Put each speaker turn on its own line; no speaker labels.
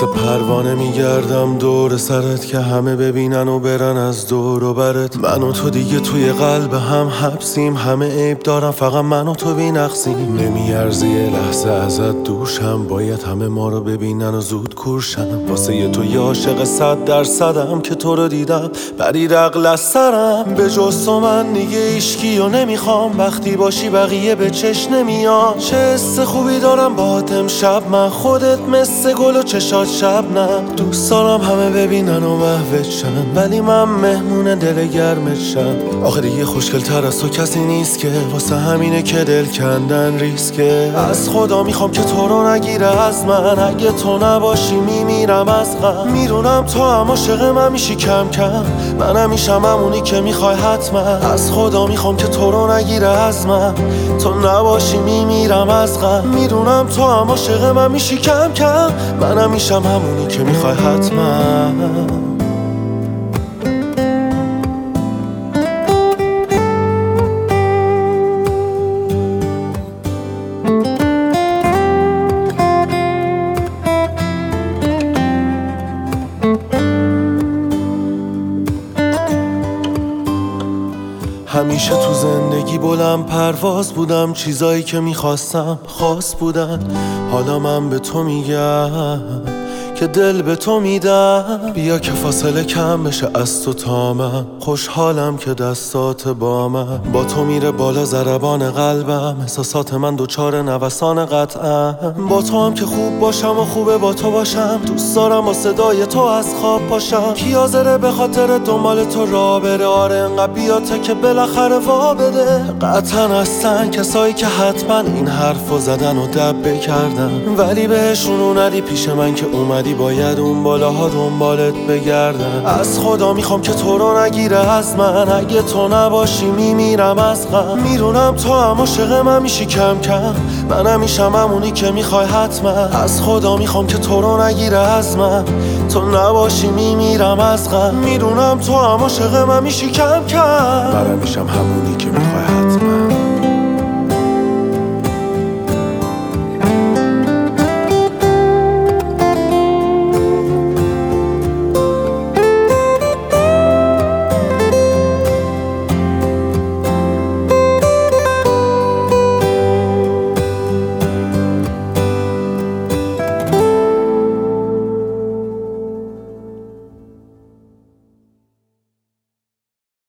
مثل پروانه میگردم دور سرت که همه ببینن و برن از دور و برت. من و تو دیگه توی قلب هم حبسیم، همه عیب دارم فقط من و تو بی‌نقصیم. نمیارزه یه لحظه ازت دوشم، باید همه ما رو ببینن و زود کورشم. واسه یه تو یه عاشق 100%م که تو رو دیدم بری رقل از سرم. به جز تو من دیگه ایشکی و نمیخوام، وقتی باشی بقیه به چش نمیان. چه حس خوبی دارم باهات امشب من، خودت مثل گل و چشات شبنم. دوست دارم همه ببینن و محوت شن، ولی من مهمون دل گرمت شم. آخه دیگه خوشگل تر از تو کسی نیست که، واسه همینه که دل کندن ریسکه. از خدا میخوام که تو رو نگیره از من، اگه تو نباشی میمیرم از غم. میدونم تو هم عاشق من میشی کم کم، منم میشم همونی که میخوای حتما. از خدا میخوام که تو رو نگیره از من، تو نباشی میمیرم از غم. میدونم تو هم عاشق من میشی کم کم، منم میشم همونی که میخوای حتما. همیشه تو زندگی بلند پرواز بودم، چیزایی که میخواستم خاص بودن. حالا من به تو میگم که دل به تو میدم، بیا که فاصله کم بشه از تو تا من. خوشحالم که دستات با من، با تو میره بالا ضربان قلبم. احساسات من دوچار نوسان قطعم، با تو هم که خوب باشم و خوبه با تو باشم. دوست دارم با صدای تو از خواب پاشم، کی حاضره به خاطر دنبال تو راه بره. آره انقدر بیا تا که بالاخره وا بده. قطعا هستن کسایی که حتما این حرفو زدن و دبه کردن، ولی بهشون ندی پیش من که اومدی باید اون بالاها دنبالت بگردن. از خدا میخوام که تو رو نگیره از من، اگه تو نباشی میمیرم از غم. میدونم تو هم عاشق من میشی کم کم، منم میشم همونی که میخوای حتما. از خدا میخوام که تو رو نگیره از من، تو نباشی میمیرم از غم. میدونم تو هم عاشق من میشی کم کم، منم میشم همونی که میخوای حتما.